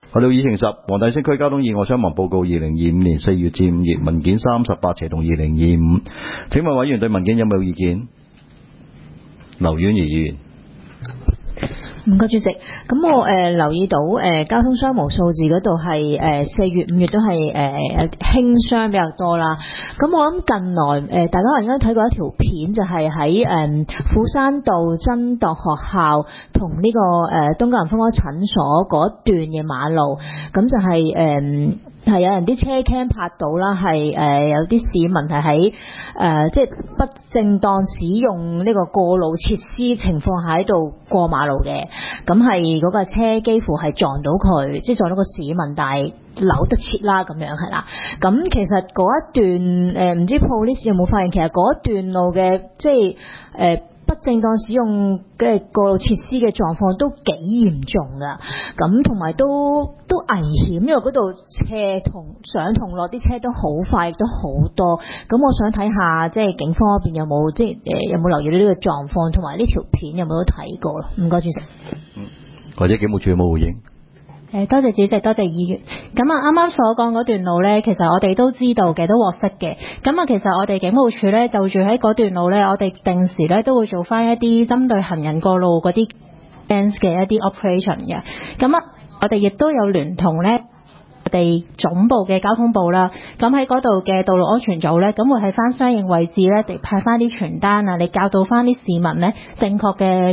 去到議程10，黃大仙區交通意外傷亡報告2025年4月至5月文件38/2025。請問委員對文件有冇意見？劉婉儀議員。 唔該主席，咁我留意到交通傷亡數字嗰度係4月5月都係輕傷比較多啦。咁我諗近來大家可能應該睇過一條片，就係喺斧山道真鐸學校同呢個東九龍分科診所嗰一段嘅馬路，咁就係有人啲車 cam 拍到啦，係有啲市民係喺即係不正當使用呢個過路設施情況下喺度過馬路嘅，咁係嗰架車幾乎係撞到佢，即係撞到個市民，但係扭得切啦咁樣係啦。咁其實嗰一段唔知 police 有冇發現，其實嗰一段路嘅即係不正當使用嘅過路設施嘅狀況都幾嚴重噶，咁同埋都危險，因為嗰度斜同上同落啲車都好快，亦都好多。咁我想睇下即係警方嗰邊有冇即係有冇留意到呢個狀況，同埋呢條片有冇都睇過咯？唔該主席。 或者警務處有冇回應？ 多謝主席，多謝議員。咁啊，啱啱所講嗰段路呢，其實我哋都知道嘅，都獲悉嘅。咁啊，其實我哋警務處呢，就住喺嗰段路呢，我哋定時呢都會做翻一啲針對行人過路嗰啲 fence 嘅一啲 operation 嘅。咁啊，我哋亦都有聯同呢我哋總部嘅交通部啦。咁喺嗰度嘅道路安全組呢，咁會喺翻相應位置呢，地派翻啲傳單啊，你教導翻啲市民呢正確嘅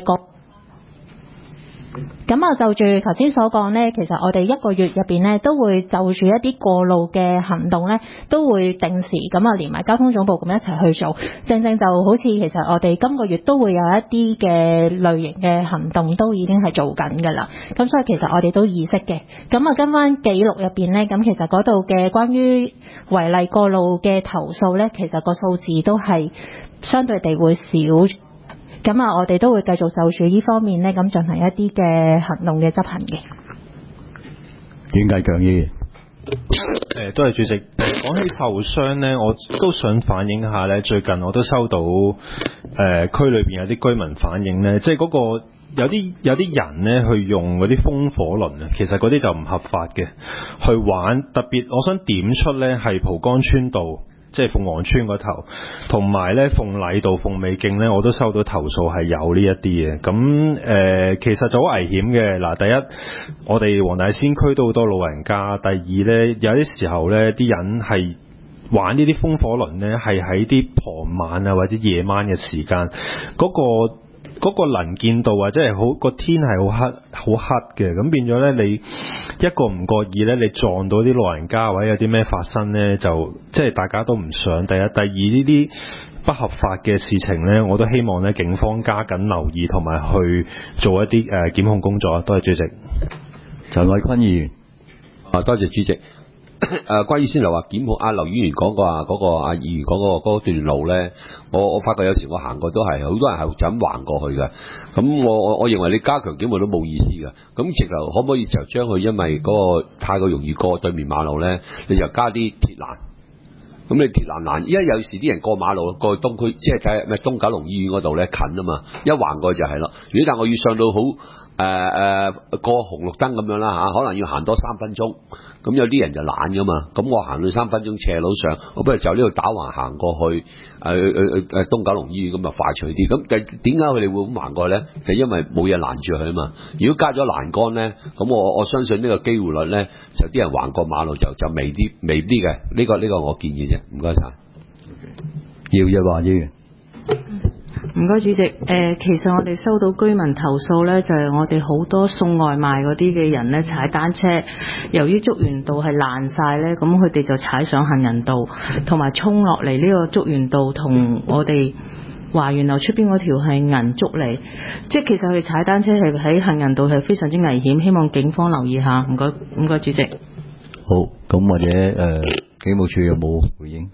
咁啊，就住頭先所講呢，其實我哋一個月入邊呢，都會就住一啲過路嘅行動呢，都會定時咁啊，連埋交通總部咁一齊去做。正正就好似其實我哋今個月都會有一啲嘅類型嘅行動都已經係做緊㗎啦。咁所以其實我哋都意識嘅。咁啊，跟翻記錄入邊呢，咁其實嗰度嘅關於違例過路嘅投訴呢，其實個數字都係相對地會少。咁啊，我哋都會繼續就住呢方面呢，咁進行一啲嘅行動嘅執行嘅。 阮繼強議員。 多謝主席。講起受傷呢，我都想反映下呢。最近我都收到區裏邊有啲居民反映呢，即係嗰個有啲人呢去用嗰啲風火輪啊，其實嗰啲就唔合法嘅去玩。特別我想點出呢，係蒲崗村道。即係鳳凰村嗰頭，同埋咧鳳禮道、鳳美徑咧，我都收到投訴係有呢一啲嘅。咁其實就好危險嘅。嗱，第一，我哋黃大仙區都好多老人家；第二咧，有啲時候咧，啲人係玩呢啲風火輪咧，係喺啲傍晚啊或者夜晚嘅時間，嗰個能見度或者係好個天係好黑嘅，咁變咗咧，你一個唔覺意咧，你撞到啲老人家或者有啲咩發生咧，就即係大家都唔想。第一、第二呢啲不合法嘅事情咧，我都希望咧警方加緊留意同埋去做一啲檢控工作。多謝主席。 陳偉坤議員。 多謝主席。關於先頭話檢控劉議員講過嗰個阿議員講嗰段路咧，我發覺有時我行過都係好多人係就咁橫過去嘅。咁我認為你加強檢控都冇意思嘅。咁直頭可唔可以就將佢因為嗰個太過容易過對面馬路咧，你就加啲鐵欄。咁你鐵欄，依家有時啲人過馬路過去東區，即係睇咩東九龍醫院嗰度咧近啊嘛，一橫過去就係咯。如果但我要上到好過紅綠燈咁樣啦嚇，可能要行多3分鐘。咁有啲人就懶噶嘛，咁我行到3分鐘斜路上，我不如就呢度打橫行過去東九龍醫院咁就快脆啲。咁點解佢哋會咁行過去咧？就因為冇嘢攔住佢啊嘛。如果加咗欄杆咧，咁我相信呢個機會率咧，就啲人橫過馬路就微啲嘅。呢個我建議啫。唔該晒。 姚日華議員。 唔該主席，其實我哋收到居民投訴呢，就係我哋好多送外賣嗰啲嘅人呢，踩單車，由於竹園道係爛晒呢，咁佢哋就踩上行人道，同埋衝落嚟呢個竹園道同我哋華園樓出邊嗰條係銀竹嚟，即係其實佢哋踩單車係喺行人道係非常之危險，希望警方留意下。唔該主席。 好，咁或者警務處有冇回應？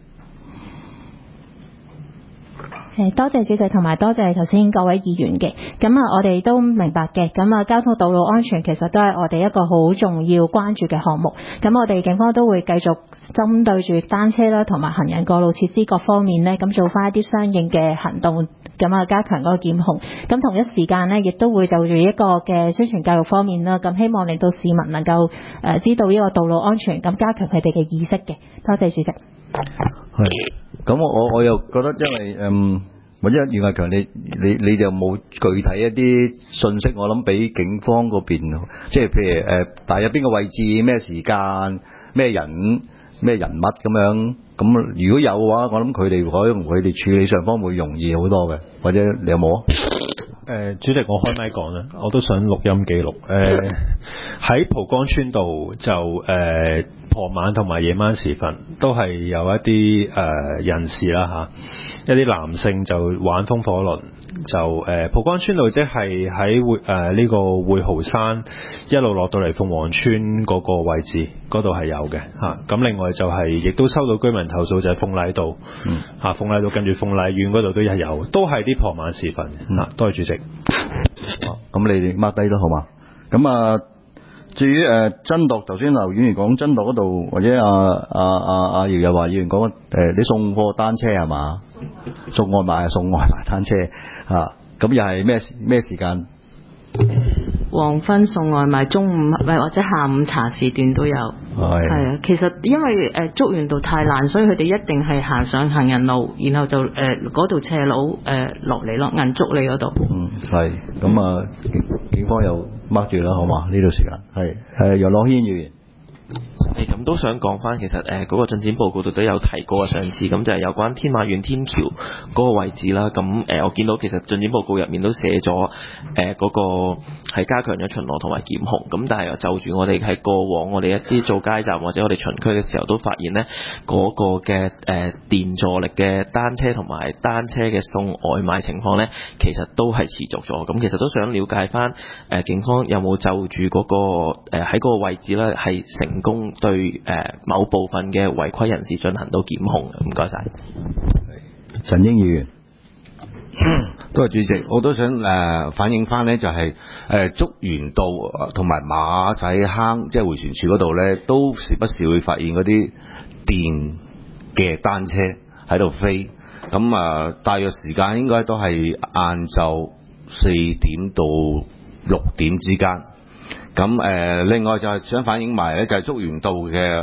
多謝主席同埋多謝頭先各位議員嘅。咁啊，我哋都明白嘅。咁啊，交通道路安全其實都係我哋一個好重要關注嘅項目。咁我哋警方都會繼續針對住單車啦同埋行人過路設施各方面呢，咁做翻一啲相應嘅行動， 咁啊加強嗰個檢控。咁同一時間呢，亦都會就住一個嘅宣傳教育方面啦，咁希望令到市民能夠知道呢個道路安全，咁加強佢哋嘅意識嘅。多謝主席。 係，咁我又覺得因為或者袁毅強你就冇具體一啲信息，我諗俾警方嗰邊，即係譬如大約邊個位置、咩時間、咩人物咁樣。咁如果有嘅話，我諗佢哋處理上方會容易好多嘅。或者你有冇啊？ 主席，我開咪講啦，我都想錄音記錄。喺蒲崗村道就傍晚同埋夜晚時分都係有一啲人士啦一啲男性就玩風火輪，就蒲崗村道即係喺呢個匯豪山一路落到嚟鳳凰村嗰個位置，嗰度係有嘅咁另外就係亦都收到居民投訴，就係鳳禮道鳳禮道跟住鳳禮苑嗰度都有，都係啲傍晚時分多謝主席。 咁你哋 mark 低啦，好嘛？咁至於真鐸，頭先劉議員講真鐸嗰度，或者阿姚日華議員講你送貨單車係嘛？送外賣單車咁又係咩時間？ 黃昏送外賣，中午或者下午茶時段都有。係啊，其實因為竹園道太爛，所以佢哋一定係行上行人路，然後就嗰度斜路落嚟咯，銀竹里嗰度。 係咁警方又 mark 住啦，好嘛？呢度時間係楊樂軒議員。 咁都想講翻，其實嗰個進展報告度都有提過上次咁就係有關天馬苑天橋嗰個位置啦。咁我見到其實進展報告入面都寫咗嗰個係加強咗巡邏同埋檢控。咁但係又就住我哋喺過往我哋一啲做街站或者我哋巡區嘅時候都發現呢嗰個嘅電助力嘅單車同埋單車嘅送外賣情況呢，其實都係持續咗。咁其實都想了解翻警方有冇就住嗰個喺嗰個位置呢係成功對某部分嘅違規人士進行到檢控。唔該晒。 陳英議員。 多謝主席，我都想反映翻呢，就係竹園道同埋馬仔坑，即係迴旋處嗰度呢，都時不時會發現嗰啲電嘅單車喺度飛。咁大約時間應該都係晏晝4點到6點之間。咁另外就係想反映埋咧，就係竹園道嘅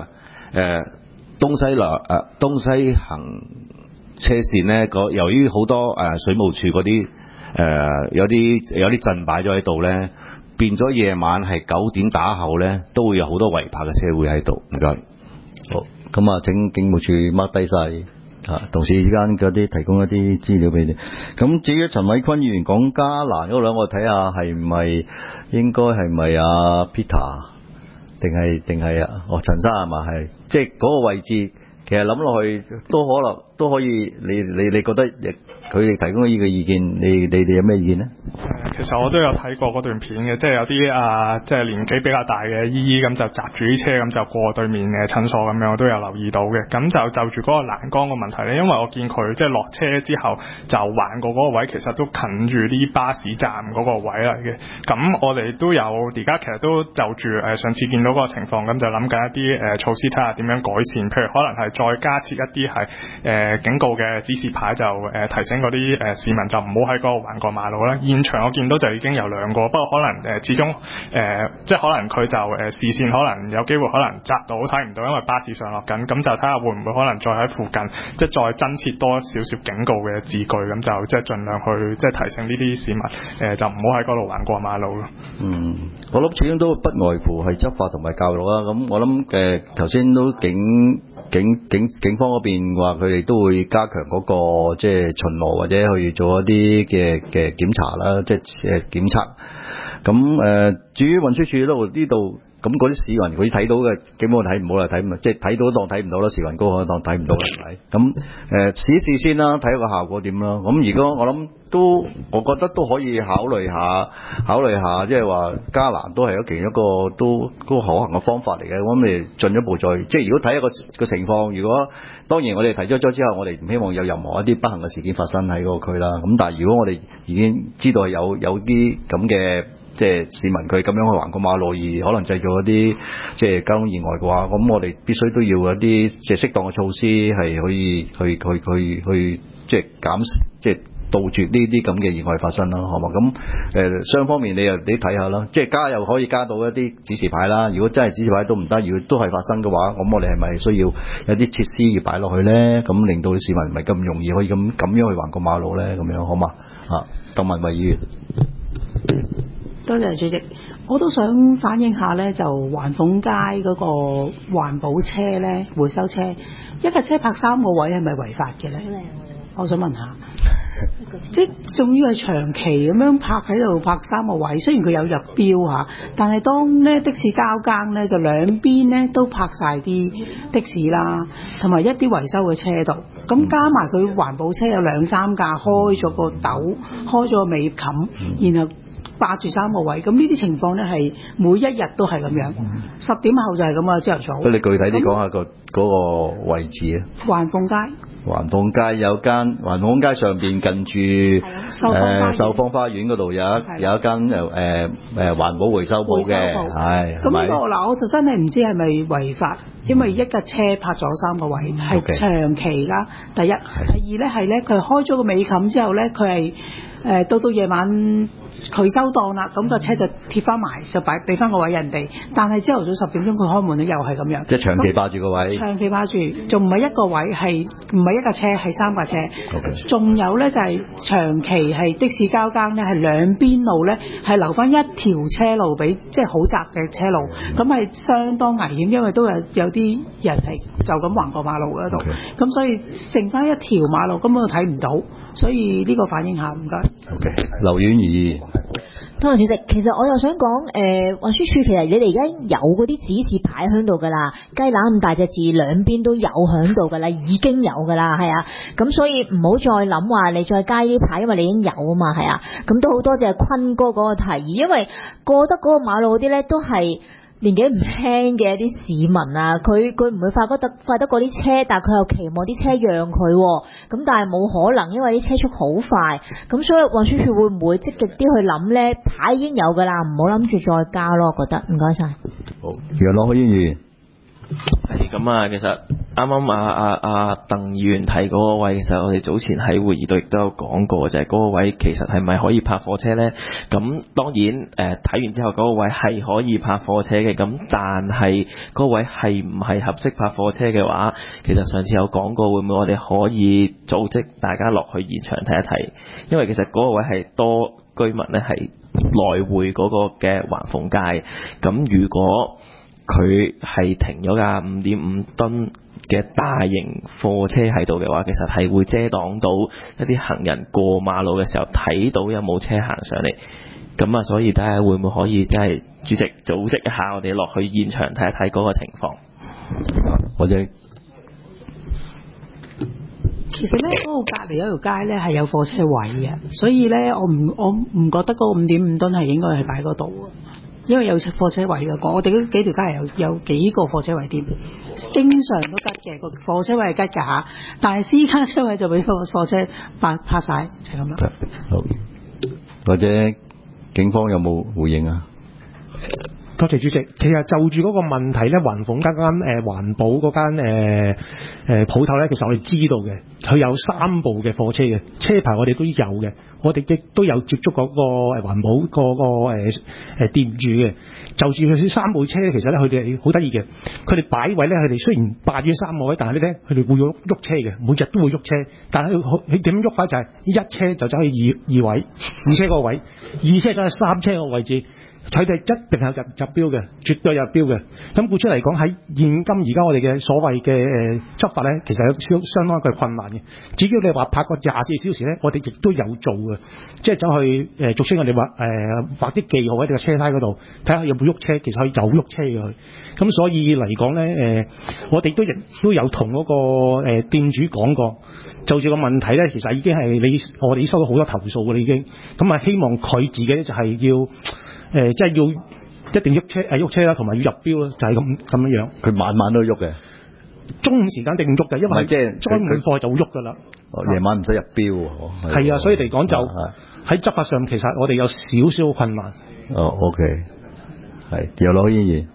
東西行車線咧，由於好多水務署嗰啲有啲陣擺咗喺度咧，變咗夜晚係9點打後咧，都會有好多違泊嘅車會喺度。唔該。 好，咁請警務處 mark 低晒同事之間嗰啲提供一啲資料俾你。咁至於陳偉坤議員講加蘭嗰兩個，睇下係咪應該係咪阿 Peter 定係陳生係嘛？係即係嗰個位置，其實諗落去都可以。你覺得佢哋提供呢個意見，你哋有咩意見呢？ 其實我都有睇過嗰段片嘅，即係有啲即係年紀比較大嘅姨姨咁就閘住啲車咁就過對面嘅診所咁樣，我都有留意到嘅。咁就住嗰個欄杆個問題咧，因為我見佢即係落車之後就橫過嗰個位，其實都近住啲巴士站嗰個位嚟嘅。咁我哋都有而家其實都就住上次見到嗰個情況，咁就諗緊一啲措施睇下點樣改善，譬如可能係再加設一啲係警告嘅指示牌，就提醒嗰啲市民就唔好喺嗰個橫過馬路啦。現場我見到就已經有2個，不過可能始終即係可能佢就視線可能有機會可能窄到睇唔到，因為巴士上落緊，咁就睇下會唔會可能再喺附近即係再增設多少少警告嘅字句，咁就即係盡量去即係提醒呢啲市民就唔好喺嗰度橫過馬路咯。 我諗始終都不外乎係執法同埋教育啦。咁我諗頭先都警方嗰邊話佢哋都會加強嗰個即係巡邏或者去做一啲嘅檢查啦，即係檢測。咁至於運輸署呢度咁嗰啲市民佢睇到嘅，基本上睇唔好啦，即係睇到當睇唔到啦，市民高可當睇唔到啦，係咪？咁試先啦，睇下個效果點啦。咁如果我諗我覺得都可以考慮下，即係話加蘭都係其中一個都可行嘅方法嚟嘅。咁你進一步再即係如果睇一個情況，如果當然我哋提出咗之後，我哋唔希望有任何一啲不幸嘅事件發生喺嗰個區啦。咁但係如果我哋已經知道有啲咁嘅即係市民佢咁樣去橫過馬路而可能製造一啲即係交通意外嘅話，咁我哋必須都要一啲即係適當嘅措施係可以去即係即係杜絕呢啲咁嘅意外發生啦，好嘛？咁雙方面你睇下啦，即係加又可以加到一啲指示牌啦。如果真係指示牌都唔得，如果都係發生嘅話，咁我哋係咪需要有啲設施要擺落去咧？咁令到啲市民唔係咁容易可以咁樣去橫過馬路咧？咁樣好嘛？鄧文慧議員， 多謝主席。我都想反映下咧，就環鳳街嗰個環保車咧，回收車一架車泊3個位係咪違法嘅咧？我想問下，即仲要係長期咁樣泊喺度泊3個位，雖然佢有入標嚇，但係當咧的士交更咧，就兩邊咧都泊晒啲的士啦，同埋一啲維修嘅車度，咁加埋佢環保車有2-3架開咗個斗，開咗個尾冚，然後霸住3個位，咁呢啲情況咧係每一日都係咁樣，10點後就係咁啊，朝頭早。 咁你具體啲講下嗰個位置啊？ 環鳳街。 環鳳街有間環鳳街上邊近住秀芳花園嗰度有一間環保回收鋪嘅，係咁呢個嗱，我就真係唔知係咪違法，因為一架車泊咗3個位係長期啦。第一，第二咧係咧佢開咗個尾冚之後咧，佢係到夜晚佢收檔啦，咁個車就貼翻埋，就俾翻個位人哋。但係朝頭早10點鐘佢開門咧，又係咁樣。 即係長期霸住個位。長期霸住，仲唔係一個位，係唔係一架車，係3架車。仲有咧就係長期係的士交更咧，係兩邊路咧係留翻一條車路俾，即係好窄嘅車路，咁係相當危險，因為都有啲人係就咁橫過馬路嗰度，咁所以剩翻一條馬路根本都睇唔到。所以呢個反映下，唔該。 劉婉儀， 多謝主席。其實我又想講，運輸署其實你哋而家有嗰啲指示牌喺度㗎啦，雞乸咁大隻字兩邊都有喺度㗎啦，已經有㗎啦，係啊。咁所以唔好再諗話你再加啲牌，因為你已經有啊嘛，係啊。咁都好多謝坤哥嗰個提議，因為過得嗰個馬路嗰啲咧都係年紀唔輕嘅一啲市民啊，佢唔會快得過啲車，但係佢又期望啲車讓佢，咁但係冇可能，因為啲車速好快，咁所以運輸署會唔會積極啲去諗咧？牌已經有㗎啦，唔好諗住再加咯，我覺得。唔該晒。 好，楊樂議員。 係咁啊，其實啱啱阿鄧議員提嗰個位，其實我哋早前喺會議度亦都有講過，就係嗰個位其實係咪可以泊貨車呢？咁當然睇完之後嗰個位係可以泊貨車嘅，咁但係嗰個位係唔係合適泊貨車嘅話，其實上次有講過，會唔會我哋可以組織大家落去現場睇一睇？因為其實嗰個位係多居民呢係來回嗰個嘅環鳳街，咁如果佢係停咗架5.5噸嘅大型貨車喺度嘅話，其實係會遮擋到一啲行人過馬路嘅時候睇到有冇車行上嚟。咁啊，所以睇下會唔會可以即係主席組織一下我哋落去現場睇一睇嗰個情況。 或者其實咧，嗰個隔離一條街咧係有貨車位嘅，所以咧我唔覺得嗰個5.5噸係應該係擺嗰度。因為有貨車位嘅，我哋嗰幾條街係有幾個貨車位添，經常都吉嘅，個貨車位係吉㗎嚇，但係私家車位就俾貨車拍晒，就係咁啦。 好，或者警方有冇回應啊？ 多謝主席。其實就住嗰個問題咧，環鳳間環保嗰間鋪頭咧，其實我哋知道嘅，佢有3部嘅貨車嘅車牌，我哋都有嘅。我哋亦都有接觸嗰個環保嗰個店主嘅。就住佢3部車咧，其實咧佢哋好得意嘅，佢哋擺位咧，佢哋雖然霸住3個位，但係咧佢哋會喐車嘅，每日都會喐車。但係佢點喐法就係一車就走去二位，二車個位，二車走去3車個位置。佢哋一定係入標嘅，絕對入標嘅。咁故此嚟講，喺現今而家我哋嘅所謂嘅執法咧，其實有相當嘅困難嘅。只要你話拍個24小時咧，我哋亦都有做嘅，即係走去俗稱我哋畫啲記號喺你個車胎嗰度，睇下有冇喐車，其實可以有喐車嘅佢。咁所以嚟講咧，我哋都有同嗰個店主講過，就住個問題咧，其實已經係我哋收到好多投訴嘅啦已經。咁啊，希望佢自己就係要。即係要一定喐車啦，同埋要入標啦，就係咁樣。佢晚晚都喐嘅，中午時間一定喐嘅，因為即係裝滿貨就會喐噶啦。 夜晚唔使入標喎。 係啊，所以嚟講就喺執法上，其實我哋有少少困難。 OK， 係楊樂議員。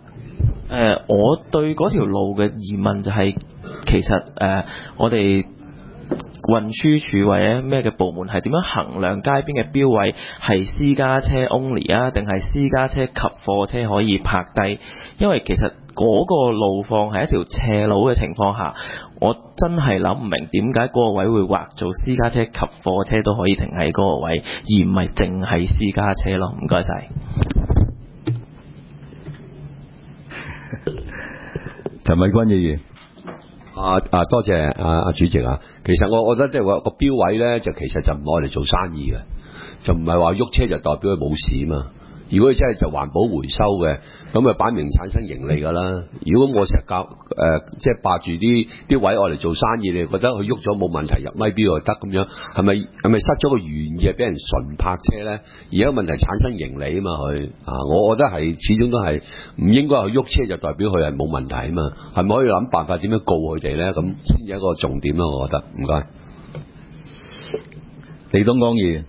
我對嗰條路嘅疑問就係、其實我哋運輸署或者咩嘅部門係點樣衡量街邊嘅標位係私家車 only 啊，定係私家車及貨車可以泊低？因為其實嗰個路況係一條斜路嘅情況下，我真係諗唔明點解嗰個位會劃做私家車及貨車都可以停喺嗰個位，而唔係淨係私家車咯。唔該晒。 陳偉君議員。 多謝主席啊。其實我覺得即係個標位咧，就其實就唔攞嚟做生意嘅，就唔係話喐車就代表佢冇事嘛。如果佢真係就環保回收嘅，咁啊擺明產生盈利㗎啦。如果我成日即係霸住啲位我嚟做生意，你覺得佢喐咗冇問題，入咪標就得咁樣，係咪失咗個原意俾人純泊車咧？而家問題產生盈利啊嘛，佢我覺得係始終都係唔應該去喐車就代表佢係冇問題啊嘛。係咪可以諗辦法點樣告佢哋咧？咁先至一個重點咯，我覺得。唔該。 李東江議員。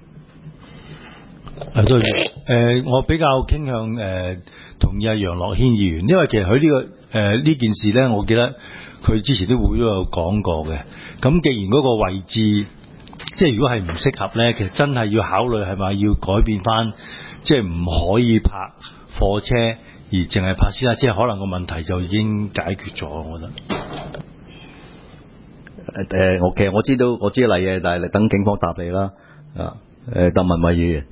我比較傾向同意阿楊樂軒議員，因為其實佢呢件事呢，我記得佢之前啲會都有講過嘅。咁既然嗰個位置，即係如果係唔適合呢，其實真係要考慮係咪要改變翻，即係唔可以泊貨車，而淨係泊私家車，可能個問題就已經解決咗。我覺得。 其實我知例嘅，但係等警方答你啦。鄧文偉議員。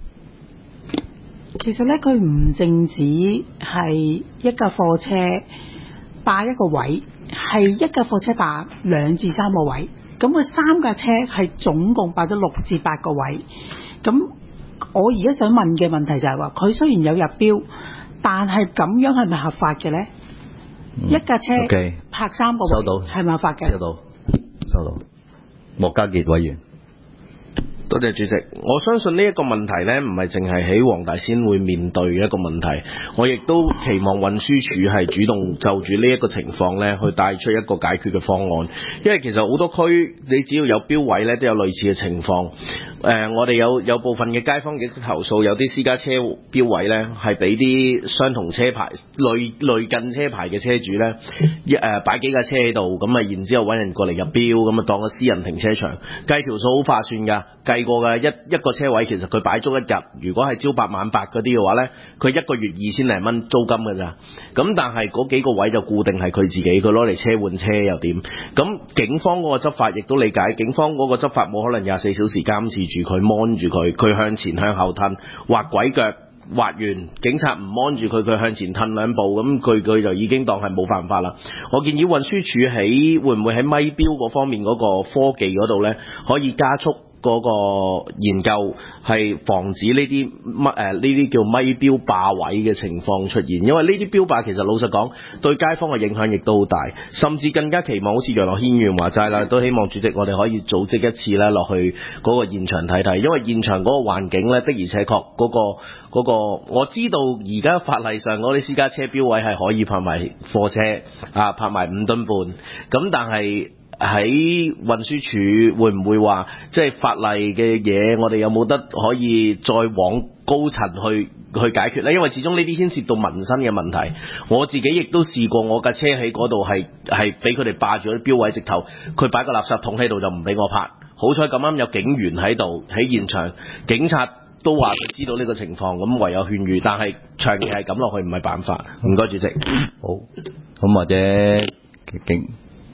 其實咧，佢唔淨止係一架貨車霸一個位，係一架貨車霸2至3個位。咁佢3架車係總共霸咗6至8個位。咁我而家想問嘅問題就係話，佢雖然有入標，但係咁樣係咪合法嘅咧？一架車泊3個位，收到係咪合法嘅？ 收到。莫家傑委員。 多謝主席，我相信呢一個問題呢，唔係淨係喺黃大仙會面對嘅一個問題，我亦都期望運輸署係主動就住呢一個情況呢，去帶出一個解決嘅方案。因為其實好多區你只要有標位呢，都有類似嘅情況。我哋有部分嘅街坊亦都投訴，有啲私家車標位呢，係俾啲相同車牌類近車牌嘅車主呢，擺幾架車喺度，咁啊然之後揾人過嚟入標，咁啊當個私人停車場，計條數好划算㗎。計過嘅一個車位，其實佢擺足一日，如果係朝8晚8嗰啲嘅話呢，佢一個月2000零蚊租金㗎咋。咁但係嗰幾個位就固定係佢自己，佢攞嚟車換車又點？咁警方嗰個執法亦都理解，警方嗰個執法冇可能24小時監視住佢 mon 住佢向前向後褪，畫鬼腳。畫完，警察唔按住佢向前褪2步，咁佢就已經當係冇犯法啦。我建議運輸署會唔會喺咪標嗰方面嗰個科技嗰度呢，可以加速嗰個研究，係防止呢啲叫咪標霸位嘅情況出現。因為呢啲標霸其實老實講對街坊嘅影響亦都好大，甚至更加期望好似楊樂軒議員話齋啦，都希望主席我哋可以組織一次咧落去嗰個現場睇睇，因為現場嗰個環境呢，的而且確嗰個我知道而家法例上嗰啲私家車標位係可以泊埋貨車泊埋5噸半，咁但係喺運輸署會唔會話即係法例嘅嘢，我哋有冇得可以再往高層去解決呢？因為始終呢啲牽涉到民生嘅問題。我自己亦都試過，我架車喺嗰度係俾佢哋霸住啲標位，直頭佢擺個垃圾桶喺度就唔俾我泊。好彩咁啱有警員喺度喺現場，警察都話佢知道呢個情況，咁唯有勸喻，但係長期係咁落去唔係辦法。唔該主席。 好，咁或者鄧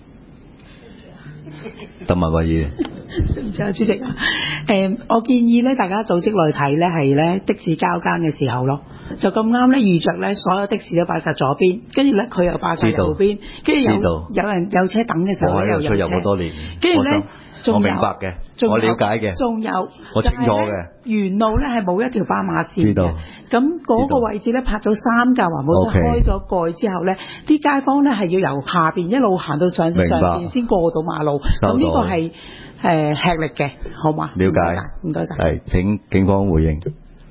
文偉議員。 對唔住啊，主席啊，我建議咧，大家組織嚟睇咧，係咧的士交更嘅時候咯，就咁啱咧遇着咧，所有的士都擺晒左邊，跟住咧佢又擺晒右邊，跟住有人有車等嘅時候咧又有車， 我喺度出入好多年， 跟住咧。 我明白嘅，我了解嘅， 仲有我清楚嘅。 沿路咧係冇一條斑馬線嘅， 知道。 咁嗰個位置咧泊咗3架環保車，開咗蓋之後咧，啲街坊咧係要由下邊一路行到上邊先過到馬路。咁呢個係吃力嘅，好嘛？ 了解， 唔該曬。 係請警方回應。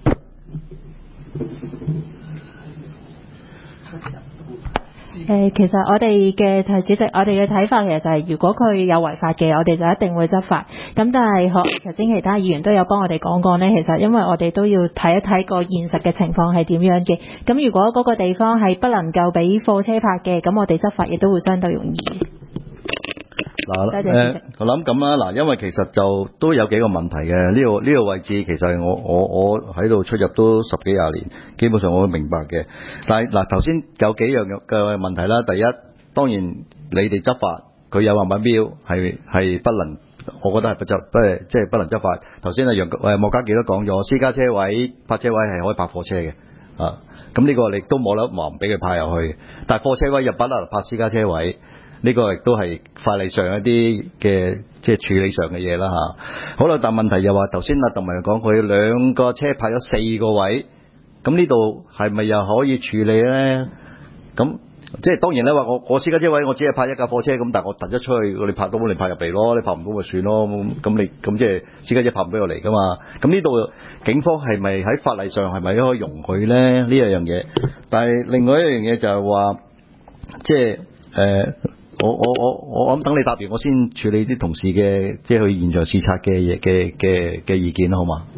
其實我哋嘅主席，我哋嘅睇法其實就係，如果佢有違法嘅，我哋就一定會執法。咁但係頭先其他議員都有幫我哋講過呢，其實因為我哋都要睇一睇個現實嘅情況係點樣嘅。咁如果嗰個地方係不能夠俾貨車泊嘅，咁我哋執法亦都會相對容易。 我諗咁啦，嗱，因為其實就都有幾個問題嘅，呢個位置其實我喺度出入都10幾20年，基本上我都明白嘅。但係嗱，頭先有幾樣嘅問題啦。第一，當然你哋執法，佢有話咪標係不能，我覺得係即係不能執法。頭先莫家傑都講咗，私家車位泊車位係可以泊貨車嘅啊。咁呢個你都冇得話唔俾佢泊入去，但係貨車位入不啦泊私家車位。呢個亦都係法例上一啲嘅即係處理上嘅嘢啦嚇。好啦，但問題又話頭先阿鄧文講佢2個車泊咗4個位，咁呢度係咪又可以處理咧？咁即係當然咧話我私家車位我只係泊一架貨車咁，但係我突咗出去，你泊到你泊入嚟咯，你泊唔到咪算咯。咁即係私家車泊唔俾我嚟噶嘛？咁呢度警方係咪喺法例上係咪可以容許咧？呢樣嘢，但係另外一樣嘢就係話即係我諗等你答完，我先處理啲同事嘅即係去現場視察嘅意見，好嘛？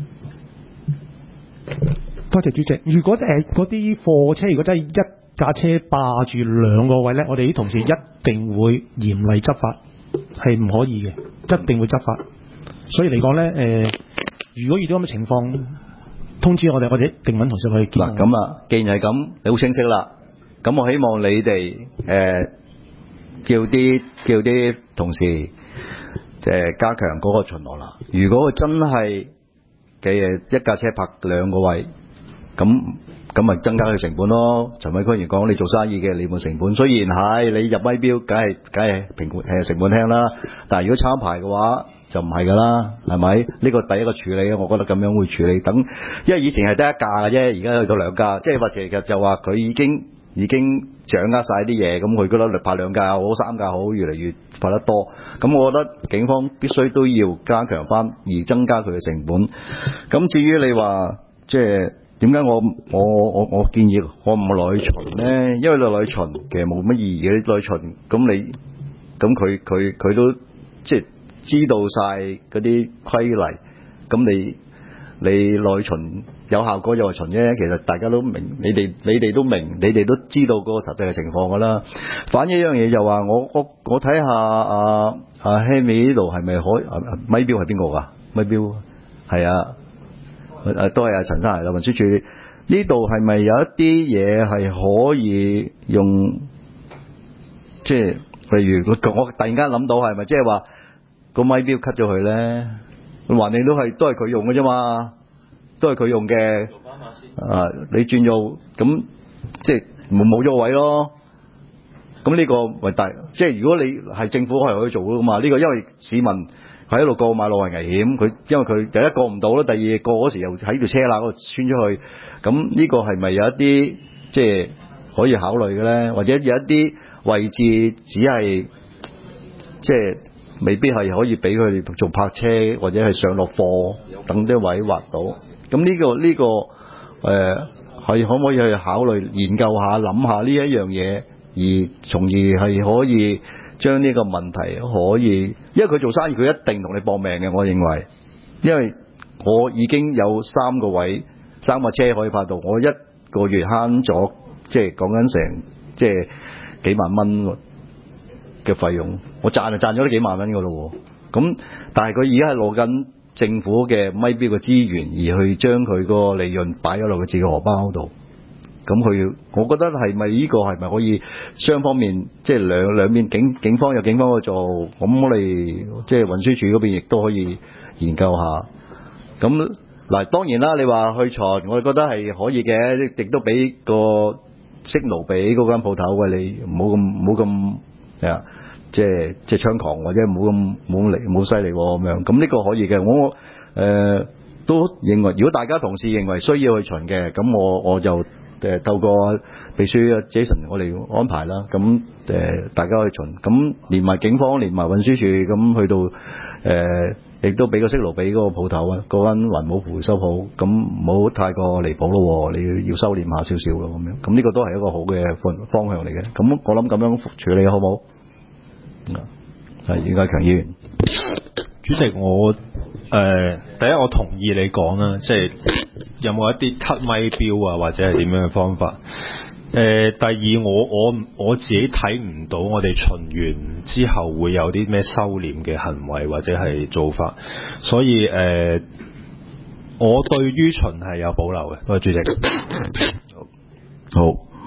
多謝主席。如果嗰啲貨車如果真係一架車霸住2個位咧，我哋啲同事一定會嚴厲執法，係唔可以嘅，一定會執法。所以嚟講咧，如果遇到咁嘅情況，通知我哋一定揾同事去見。 嗱咁啊，既然係咁，你好清晰啦。咁我希望你哋叫啲同事加強嗰個巡邏啦。如果佢真係一架車泊2個位，咁咪增加佢成本咯。陳偉區員講，你做生意嘅你冇成本，雖然係你入咪標，梗係成本輕啦。但係如果抄牌嘅話，就唔係㗎啦，係咪？呢個第一個處理，我覺得咁樣會處理。因為以前係得1架嘅啫，而家去到2架，即係話其實就話佢已經掌握晒啲嘢，咁佢覺得泊2架好3架好，越嚟越泊得多。咁我覺得警方必須都要加強翻，而增加佢嘅成本。咁至於你話即係點解我建議我唔落去巡咧？因為你落去巡其實冇乜意義嘅，你落去巡咁佢都即係知道晒嗰啲規例，咁你落去巡有效果就係巡啫。其實大家都明，你哋都明，你哋都知道嗰個實際嘅情況㗎啦。反一樣嘢就話我睇下阿 Henry 呢度係咪可咪標係邊個㗎？咪標係啊，都係阿陳生係啦。運輸署呢度係咪有一啲嘢係可以用？即係例如我突然間諗到係咪即係話個咪標 cut 咗佢咧？橫掂都係佢用嘅啫嘛，都係佢用嘅。你轉用咁即係冇咗個位咯。咁呢個為大，即係如果你係政府係可以做噶嘛？呢個因為市民喺度過馬路係危險，因為佢第一過唔到啦，第二過嗰時又喺條車罅嗰度穿出去。咁呢個係咪有一啲即係可以考慮嘅咧？或者有一啲位置只係即係未必係可以俾佢哋做泊車或者係上落貨等啲位劃到。咁呢個係可唔可以去考慮研究下諗下呢一樣嘢，而從而係可以將呢個問題可以，因為佢做生意佢一定同你搏命嘅，我認為，因為我已經有3個位3個車可以泊到，我一個月慳咗即係講緊成即係幾萬蚊嘅費用，我賺咗呢幾萬蚊噶咯。咁但係佢而家係攞緊政府嘅咪標嘅資源，而去將佢個利潤擺咗落佢自己荷包度。咁我覺得係咪呢個係咪可以雙方面即係兩面警方有警方去做，咁我哋即係運輸署嗰邊亦都可以研究下。咁嗱，當然啦，你話去巡，我覺得係可以嘅，亦都俾個signal俾嗰間鋪頭，喂，你唔好咁即係猖狂，或者唔好犀利咁樣。咁呢個可以嘅，我都認為，如果大家同事認為需要去巡嘅，咁我就透過秘書 Jason 我哋安排啦。咁大家去巡，咁連埋警方，連埋運輸署，咁去到亦都俾個息路俾嗰個鋪頭啊，嗰間環保回收鋪，咁唔好太過離譜咯，你要收斂下少少咯，咁樣。咁呢個都係一個好嘅方向嚟嘅。咁我諗咁樣處理好冇？係袁家強議員。 主席，我第一我同意你講啦，即係有冇一啲 cut 咪標啊，或者係點樣嘅方法？ 第二，我自己睇唔到我哋巡完之後會有啲咩收斂嘅行為或者係做法，所以我對於巡係有保留嘅。多謝主席。 好，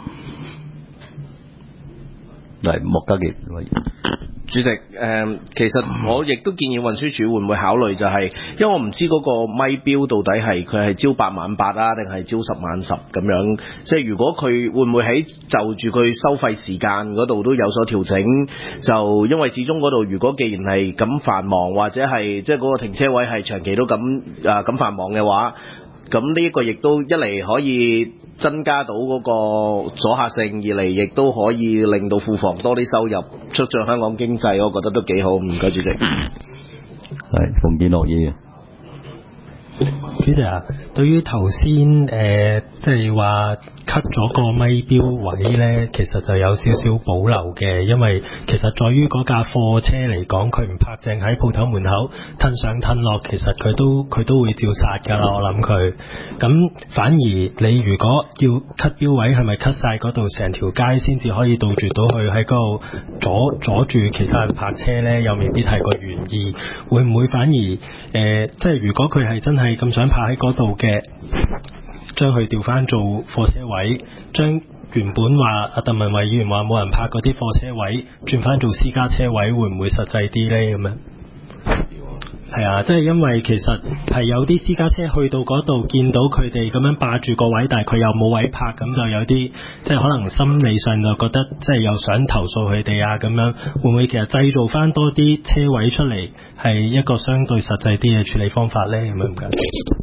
嚟莫家傑。 主席，其實我亦都建議運輸署會唔會考慮就係、因為我唔知嗰個咪標到底係佢係朝8晚8啊，定係朝10晚10咁樣。即係如果佢會唔會喺就住佢收費時間嗰度都有所調整？就因為始終嗰度如果既然係咁繁忙，或者係即係嗰個停車位係長期都咁繁忙嘅話，咁呢一個亦都一嚟可以增加到嗰個阻嚇性，二嚟亦都可以令到庫房多啲收入，促進香港經濟，我覺得都幾好。唔該主席。 係馮建樂議員。 主席啊，對於頭先即係話 cut 咗個咪標位呢，其實就有少少保留嘅，因為其實在於嗰架貨車嚟講，佢唔泊正喺鋪頭門口，褪上褪落，其實佢都會照殺㗎啦，我諗佢。咁反而你如果要 cut 標位，係咪 cut 晒嗰度成條街先至可以杜絕到去喺嗰度阻住其他人泊車呢？又未必係個原意。會唔會反而即係如果佢係真係咁想泊喺嗰度嘅，將佢調翻做貨車位，將原本話阿鄧文慧議員話冇人泊嗰啲貨車位轉翻做私家車位，會唔會實際啲呢？咁樣係啊，即係因為其實係有啲私家車去到嗰度見到佢哋咁樣霸住個位，但係佢又冇位泊，咁就有啲即係可能心理上就覺得即係又想投訴佢哋啊咁樣，會唔會其實製造翻多啲車位出嚟係一個相對實際啲嘅處理方法呢？咁樣唔該。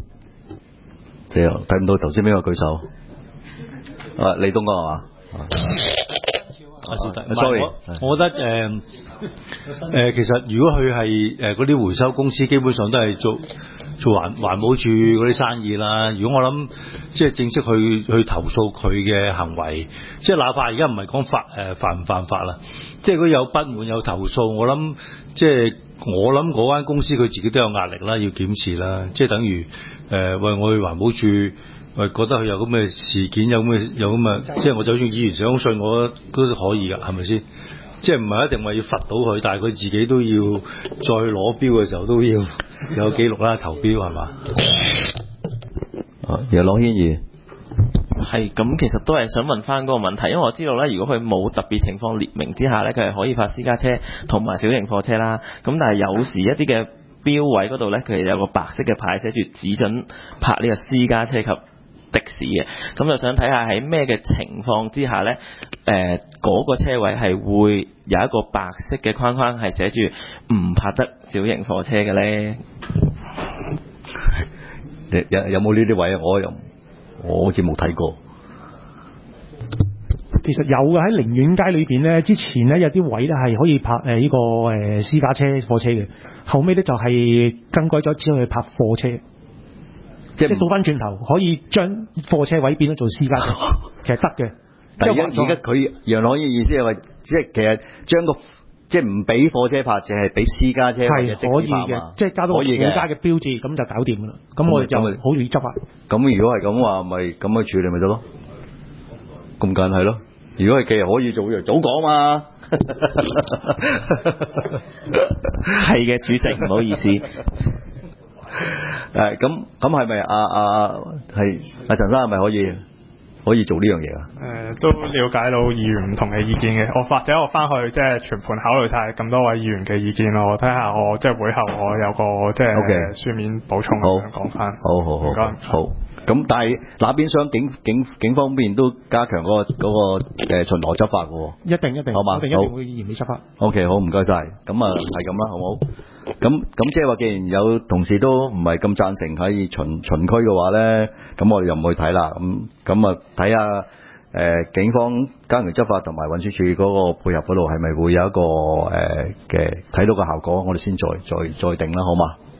睇唔到頭先邊個舉手？李東哥係嘛？sorry， 我覺得其實如果佢係嗰啲回收公司，基本上都係做環保署嗰啲生意啦。如果我諗即係正式去投訴佢嘅行為，即係哪怕而家唔係講犯唔犯法啦，即係如果有不滿有投訴，我諗嗰間公司佢自己都有壓力啦，要檢視啦。即係等於喂，我去環保署。喂，覺得佢有咁嘅事件，有咁嘅，即係我就算議員上信，我都可以㗎，係咪先？即係唔係一定話要罰到佢，但係佢自己都要再去攞標嘅時候都要有記錄啦，投標係嘛？ 楊朗軒議員係咁，其實都係想問翻嗰個問題，因為我知道咧，如果佢冇特別情況列明之下咧，佢係可以泊私家車同埋小型貨車啦。咁但係有時一啲嘅標位嗰度咧，佢有個白色嘅牌寫住只准泊呢個私家車及的士嘅，咁就想睇下喺咩嘅情況之下呢，嗰個車位係會有一個白色嘅框框係寫住唔泊得小型貨車嘅呢？ 有冇呢啲位啊？我好似冇睇過。 其實有嘅，喺寧遠街裏邊呢，之前呢有啲位呢係可以泊呢個私家車貨車嘅，後尾呢就係更改咗之後去泊貨車。即係倒翻轉頭，可以將貨車位變咗做私家車，其實得嘅。 但係而家佢楊朗嘅意思係話，即係其實將個即係唔俾貨車泊，淨係俾私家車或者的士泊嘛。係可以嘅，即係加到附加嘅標誌，咁就搞掂㗎啦。咁我哋就好易執法。咁如果係咁話，咪咁去處理咪得咯？咁緊係咯。如果係既可以做嘅，早講嘛。 係嘅，主席，唔好意思。 咁係咪係阿陳生係咪可以做呢樣嘢啊？ 都了解到議員唔同嘅意見嘅，或者我翻去即係全盤考慮晒咁多位議員嘅意見咯，我睇下我即係會後我有個即係書面補充咁樣講翻。 好。咁但係那邊廂警方面都加強嗰個巡邏執法嘅。一定，好嘛？一定會嚴厲執法。OK， 好，唔該晒。咁係咁啦，好唔好？咁即係話，既然有同事都唔係咁贊成可以巡區嘅話咧，咁我哋就唔去睇啦。咁啊睇下警方加強執法同埋運輸署嗰個配合嗰度係咪會有一個嘅睇到個效果，我哋先再定啦，好嘛？